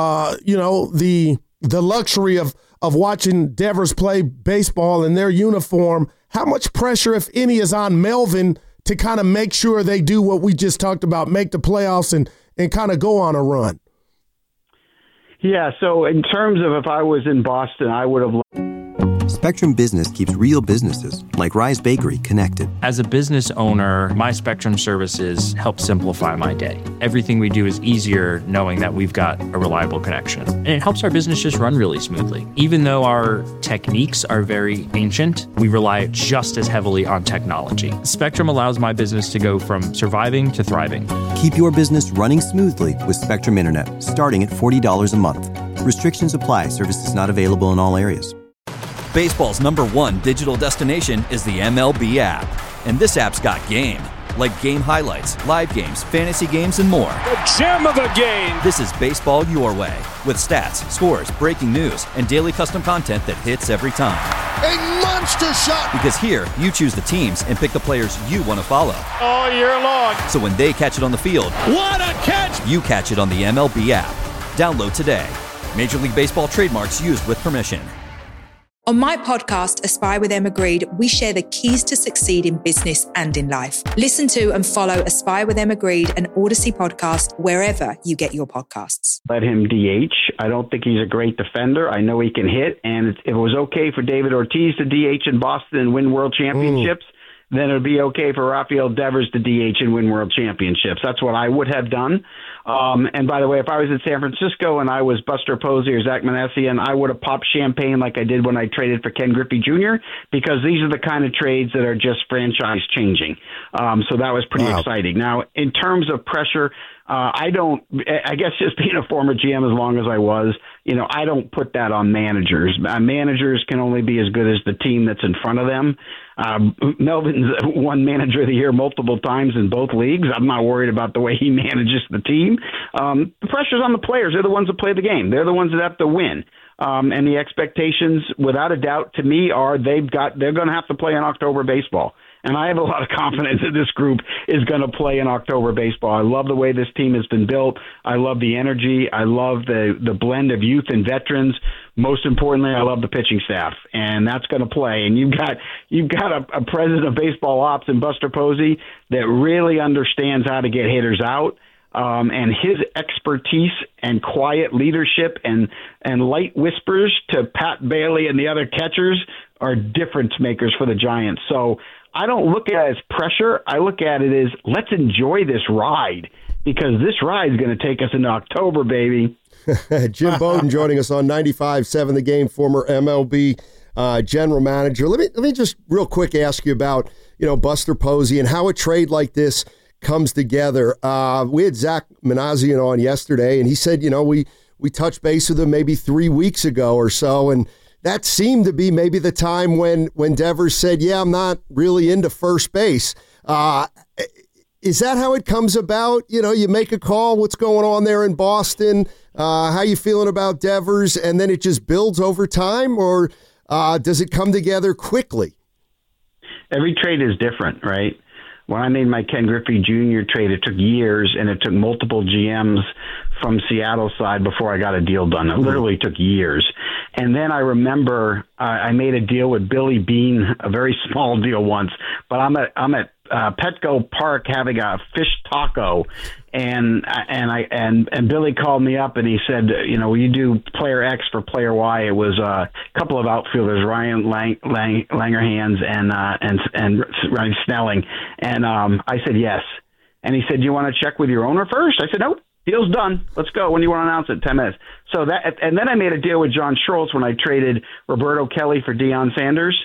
the luxury of watching Devers play baseball in their uniform, how much pressure, if any, is on Melvin to kind of make sure they do what we just talked about, make the playoffs and kind of go on a run? Yeah, so in terms of if I was in Boston, I would have... Spectrum Business keeps real businesses, like Rise Bakery, connected. As a business owner, my Spectrum services help simplify my day. Everything we do is easier knowing that we've got a reliable connection. And it helps our business just run really smoothly. Even though our techniques are very ancient, we rely just as heavily on technology. Spectrum allows my business to go from surviving to thriving. Keep your business running smoothly with Spectrum Internet, starting at $40 a month. Restrictions apply. Services not available in all areas. Baseball's #1 digital destination is the MLB app. And this app's got game. Like game highlights, live games, fantasy games, and more. The gem of a game! This is baseball your way. With stats, scores, breaking news, and daily custom content that hits every time. A monster shot! Because here, you choose the teams and pick the players you want to follow. All year long. So when they catch it on the field, what a catch! You catch it on the MLB app. Download today. Major League Baseball trademarks used with permission. On my podcast, Aspire with Emma Grede, we share the keys to succeed in business and in life. Listen to and follow Aspire with Emma Grede, an Odyssey podcast, wherever you get your podcasts. Let him DH. I don't think he's a great defender. I know he can hit. And if it was okay for David Ortiz to DH in Boston and win world championships, then it would be okay for Rafael Devers to DH and win world championships. That's what I would have done. And by the way, if I was in San Francisco and I was Buster Posey or Zach Manessian, I would have popped champagne like I did when I traded for Ken Griffey Jr., because these are the kind of trades that are just franchise changing. So that was pretty exciting. Now, in terms of pressure, I guess just being a former GM as long as I was, I don't put that on managers. Managers can only be as good as the team that's in front of them. Melvin's won Manager of the Year multiple times in both leagues. I'm not worried about the way he manages the team. The pressure's on the players. They're the ones that play the game. They're the ones that have to win. And the expectations, without a doubt, to me, are they're going to have to play in October baseball. And I have a lot of confidence that this group is going to play in October baseball. I love the way this team has been built. I love the energy. I love the blend of youth and veterans. Most importantly, I love the pitching staff, and that's going to play. And you've got a president of baseball ops in Buster Posey that really understands how to get hitters out. And his expertise and quiet leadership and light whispers to Pat Bailey and the other catchers are difference makers for the Giants. So I don't look at it as pressure. I look at it as let's enjoy this ride, because this ride is going to take us into October, baby. Jim Bowden joining us on 95.7 The Game, former MLB general manager. Let me just real quick ask you about Buster Posey and how a trade like this comes together. We had Zach Manassian on yesterday, and he said we touched base with him maybe 3 weeks ago or so, and that seemed to be maybe the time when Devers said, yeah, I'm not really into first base. Is that how it comes about? You make a call, what's going on there in Boston, how you feeling about Devers, and then it just builds over time, or does it come together quickly? Every trade is different, right? When I made my Ken Griffey Jr. trade, it took years, and it took multiple GMs from Seattle's side before I got a deal done. It literally took years. And then I remember I made a deal with Billy Bean, a very small deal once, but I'm at Petco Park having a fish taco, and Billy called me up and he said, will you do player X for player Y? It was a couple of outfielders, Ryan Langerhans and Ryan Snelling, and I said yes. And he said, do you want to check with your owner first? I said, nope. Deal's done. Let's go. When do you want to announce it? 10 minutes. So and then I made a deal with John Schultz when I traded Roberto Kelly for Deion Sanders.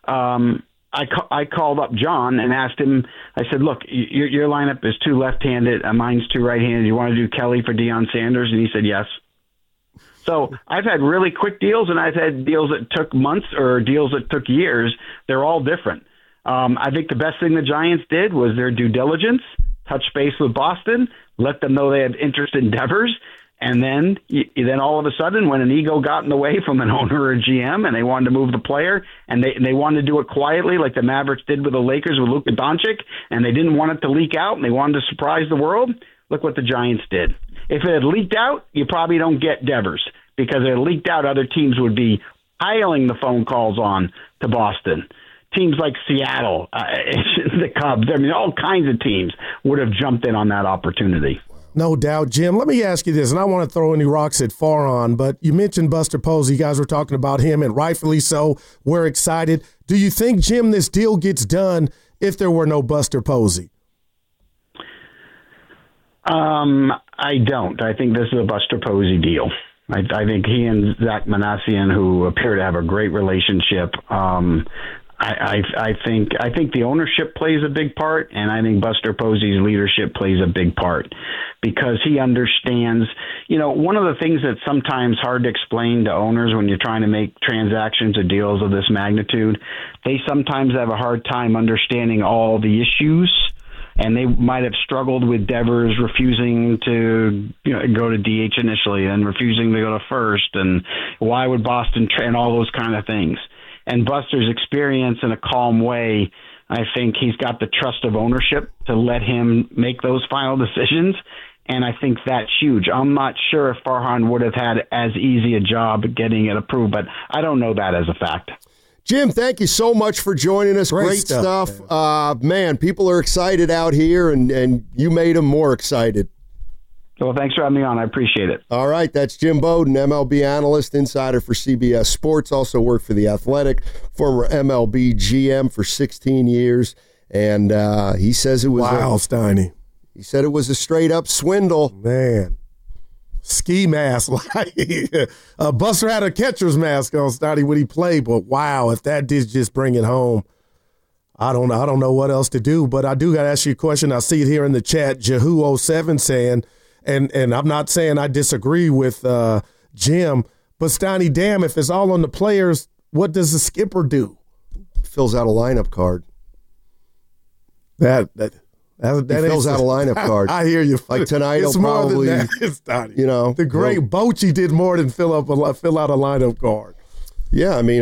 I called up John and asked him, I said, look, your lineup is two left-handed, mine's two right-handed. You want to do Kelly for Deion Sanders? And he said yes. So I've had really quick deals, and I've had deals that took months or deals that took years. They're all different. I think the best thing the Giants did was their due diligence, touch base with Boston, let them know they had interest in Devers, and then all of a sudden, when an ego got in the way from an owner or a GM and they wanted to move the player, and they wanted to do it quietly like the Mavericks did with the Lakers with Luka Doncic, and they didn't want it to leak out and they wanted to surprise the world, look what the Giants did. If it had leaked out, you probably don't get Devers, because if it leaked out, other teams would be piling the phone calls on to Boston. Teams like Seattle, the Cubs, all kinds of teams would have jumped in on that opportunity. No doubt, Jim. Let me ask you this, and I want to throw any rocks at Farhan, but you mentioned Buster Posey. You guys were talking about him, and rightfully so. We're excited. Do you think, Jim, this deal gets done if there were no Buster Posey? I don't. I think this is a Buster Posey deal. I think he and Zach Manassian, who appear to have a great relationship, I think the ownership plays a big part, and I think Buster Posey's leadership plays a big part, because he understands, one of the things that's sometimes hard to explain to owners when you're trying to make transactions or deals of this magnitude, they sometimes have a hard time understanding all the issues, and they might have struggled with Devers refusing to go to DH initially and refusing to go to first, and why would Boston and all those kind of things. And Buster's experience in a calm way, I think he's got the trust of ownership to let him make those final decisions, and I think that's huge. I'm not sure if Farhan would have had as easy a job getting it approved, but I don't know that as a fact. Jim, thank you so much for joining us. Great stuff. Man, people are excited out here, and you made them more excited. Well, thanks for having me on. I appreciate it. All right, that's Jim Bowden, MLB analyst, insider for CBS Sports, also worked for The Athletic, former MLB GM for 16 years, and he says it was Steiny. He said it was a straight-up swindle. Man. Ski mask. Buster had a catcher's mask on, Steiny, when he played, but wow, if that did just bring it home, I don't know what else to do, but I do got to ask you a question. I see it here in the chat. Jehu07 saying, and I'm not saying I disagree with Jim, but Steiny, damn, if it's all on the players, what does the skipper do? Fills out a lineup card. That fills out a lineup card. I hear you. Like tonight, it's he'll probably, more than that. It's not, the great Bochy did more than fill out a lineup card. Yeah, I mean,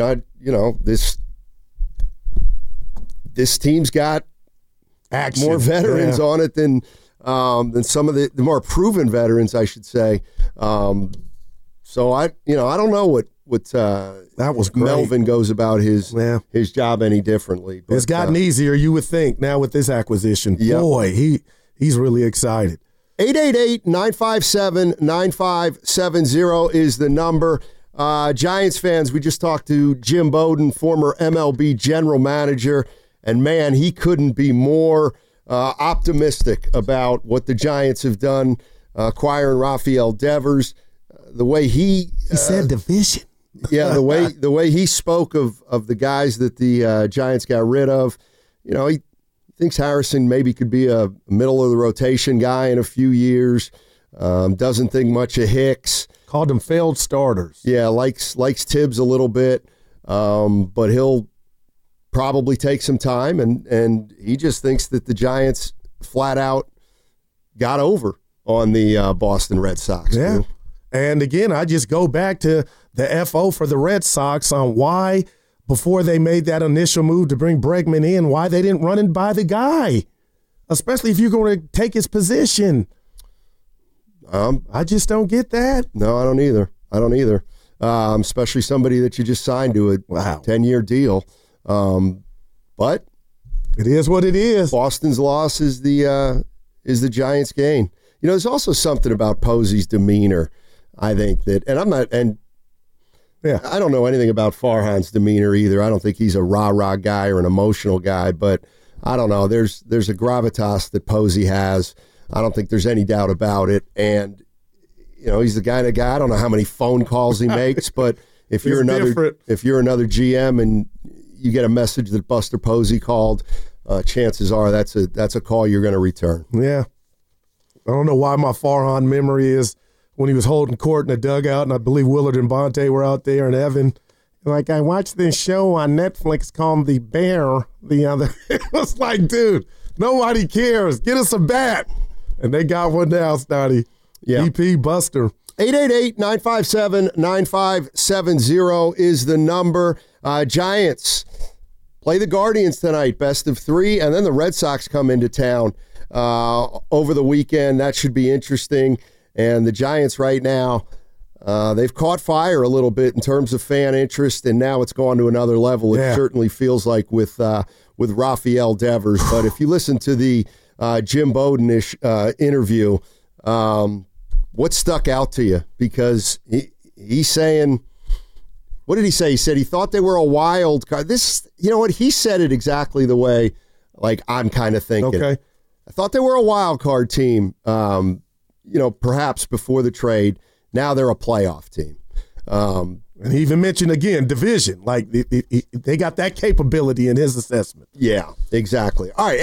this team's got action. More veterans on it than some of the more proven veterans, I should say. So I don't know what that was great. Melvin goes about his job any differently. But, it's gotten easier, you would think, now with this acquisition. Yep. Boy, he's really excited. 888-957-9570 is the number. Giants fans, we just talked to Jim Bowden, former MLB general manager, and man, he couldn't be more optimistic about what the Giants have done, acquiring Rafael Devers. The way he said division. Yeah, the way he spoke of the guys that the Giants got rid of, he thinks Harrison maybe could be a middle of the rotation guy in a few years. Doesn't think much of Hicks. Called them failed starters. Yeah, likes Tibbs a little bit, but he'll probably take some time, and he just thinks that the Giants flat out got over on the Boston Red Sox. Yeah. Dude. And again, I just go back to the FO for the Red Sox on why, before they made that initial move to bring Bregman in, why they didn't run and buy the guy, especially if you're going to take his position. I just don't get that. No, I don't either. Especially somebody that you just signed to a 10-year deal. But it is what it is. Boston's loss is the Giants' gain. There's also something about Posey's demeanor, I think, I don't know anything about Farhan's demeanor either. I don't think he's a rah-rah guy or an emotional guy, but I don't know. There's a gravitas that Posey has. I don't think there's any doubt about it. And, he's the kind of guy, I don't know how many phone calls he makes, but if you're another GM and you get a message that Buster Posey called, chances are that's a call you're going to return. Yeah. I don't know why my Farhan memory is when he was holding court in the dugout, and I believe Willard and Bonte were out there, and Evan, I watched this show on Netflix called The Bear the other. It was like, dude, nobody cares. Get us a bat. And they got one now, Snotty. Yeah. EP Buster. 888-957-9570 is the number. Giants play the Guardians tonight, best of 3, and then the Red Sox come into town over the weekend. That should be interesting. And the Giants right now, they've caught fire a little bit in terms of fan interest, and now it's gone to another level. It certainly feels like with Rafael Devers. But if you listen to the Jim Bowden-ish interview, what stuck out to you? Because he's saying, what did he say? He said he thought they were a wild card. He said it exactly the way I'm kind of thinking. Okay. I thought they were a wild card team, perhaps before the trade. Now they're a playoff team. And he even mentioned, again, division. They got that capability in his assessment. Yeah, exactly. All right,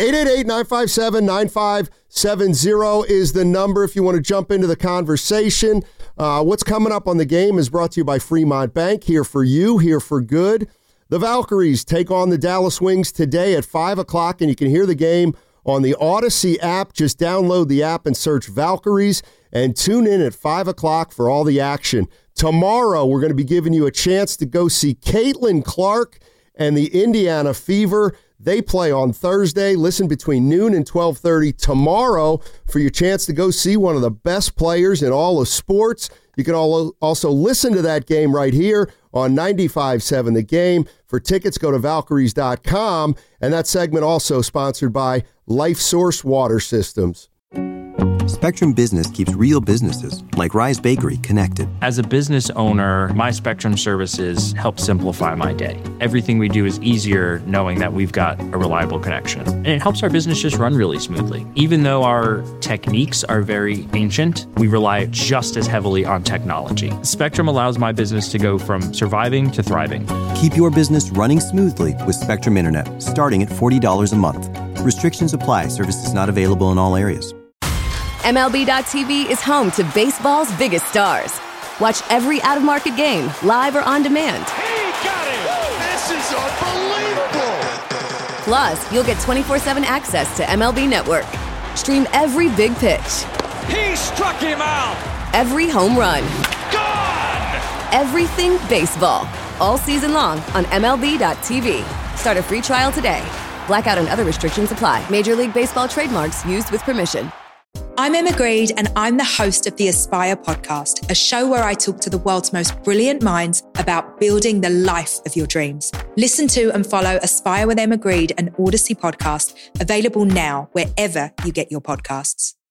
888-957-9570 is the number if you want to jump into the conversation. What's coming up on the game is brought to you by Fremont Bank. Here for you, here for good. The Valkyries take on the Dallas Wings today at 5 o'clock, and you can hear the game on the Odyssey app. Just download the app and search Valkyries and tune in at 5 o'clock for all the action. Tomorrow, we're going to be giving you a chance to go see Caitlin Clark and the Indiana Fever. They play on Thursday. Listen between noon and 12:30 tomorrow for your chance to go see one of the best players in all of sports. You can also listen to that game right here on 95.7 The Game. For tickets, go to Valkyries.com. And that segment also sponsored by Life Source Water Systems. Spectrum Business keeps real businesses, like Rise Bakery, connected. As a business owner, my Spectrum services help simplify my day. Everything we do is easier knowing that we've got a reliable connection. And it helps our business just run really smoothly. Even though our techniques are very ancient, we rely just as heavily on technology. Spectrum allows my business to go from surviving to thriving. Keep your business running smoothly with Spectrum Internet, starting at $40 a month. Restrictions apply. Services not available in all areas. MLB.tv is home to baseball's biggest stars. Watch every out-of-market game, live or on demand. He got it! This is unbelievable! Plus, you'll get 24/7 access to MLB Network. Stream every big pitch. He struck him out! Every home run. Gone! Everything baseball. All season long on MLB.tv. Start a free trial today. Blackout and other restrictions apply. Major League Baseball trademarks used with permission. I'm Emma Greed, and I'm the host of the Aspire podcast, a show where I talk to the world's most brilliant minds about building the life of your dreams. Listen to and follow Aspire with Emma Greed, an Odyssey podcast, available now wherever you get your podcasts.